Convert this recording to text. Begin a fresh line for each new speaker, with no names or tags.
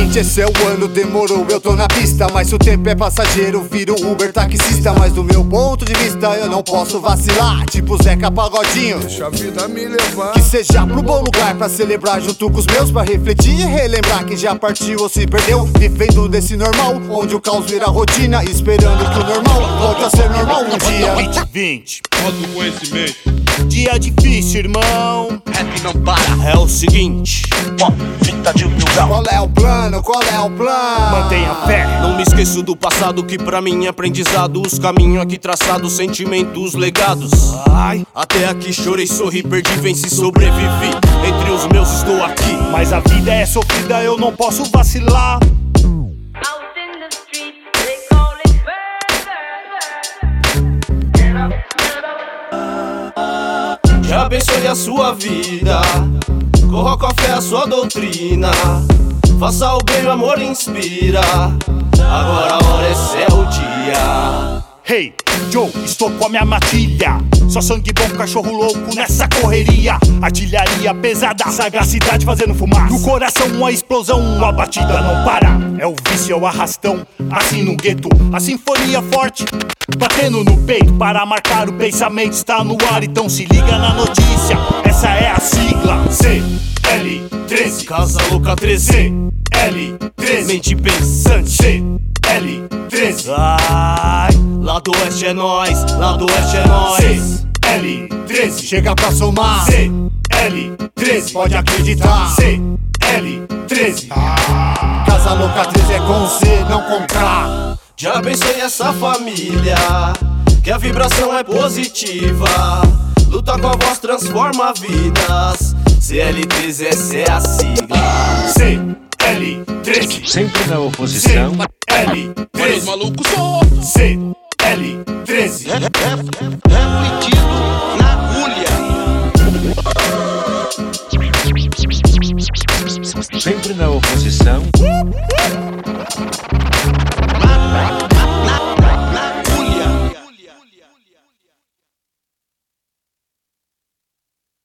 2020 esse é o ano, demorou, eu tô na pista. Mas se o tempo é passageiro, viro Uber taxista. Mas do meu ponto de vista eu não posso vacilar, tipo Zeca Pagodinho,
deixa a vida me levar.
que seja pro bom lugar pra celebrar junto com os meus, pra refletir e relembrar quem já partiu ou se perdeu, vivendo desse normal, onde o caos vira rotina, esperando que o normal volte a ser normal um dia.
2020,
Falta o conhecimento.
dia difícil, irmão.
Rap não para.
É o seguinte,
Fita de 1000 graus.
Qual é o plano? Qual é o plano?
mantenha fé. Não me esqueço do passado que pra mim é aprendizado. Os caminhos aqui traçados, sentimentos legados. Ai, até aqui chorei, sorri, perdi, venci, sobrevivi. Entre os meus estou aqui. Mas a vida é sofrida, eu não posso vacilar.
Out in the street, they call it murder.
Que abençoe a sua vida, corra com a fé a sua doutrina. Faça o bem, o amor inspira. Agora a hora, esse é o dia. Hey, Joe, estou com a minha matilha. Só sangue bom, cachorro louco nessa correria. Artilharia pesada, sagacidade fazendo fumaça. No coração uma explosão, uma batida não para. É o vício, é o arrastão, assim no gueto. A sinfonia forte, batendo no peito. Para marcar o pensamento, está no ar. Então se liga na notícia, essa é a sigla CL13, Casa Louca 13, CL13, mente pensante, CL13. Ai, lá do oeste é nós, lá do oeste é nós. CL13,
Chega pra somar,
CL13, pode acreditar. CL13,
Casa Louca 13 é com C, não com K.
já abençoe essa família, que a vibração é positiva. Luta com a voz transforma vidas. CL13, essa é a sigla. CL13,
Sempre na oposição.
Olha os
CL13,
malucos soltos.
CL13.
Refletido na agulha.
Sempre na oposição.